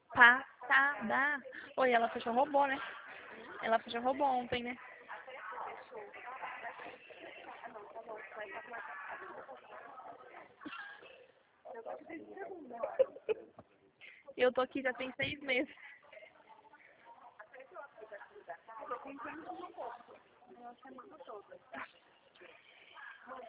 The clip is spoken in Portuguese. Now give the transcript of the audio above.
Passada. Oi, ela fechou robô, né? Ela fechou robô ontem, né? Eu tô aqui já tem 6 meses.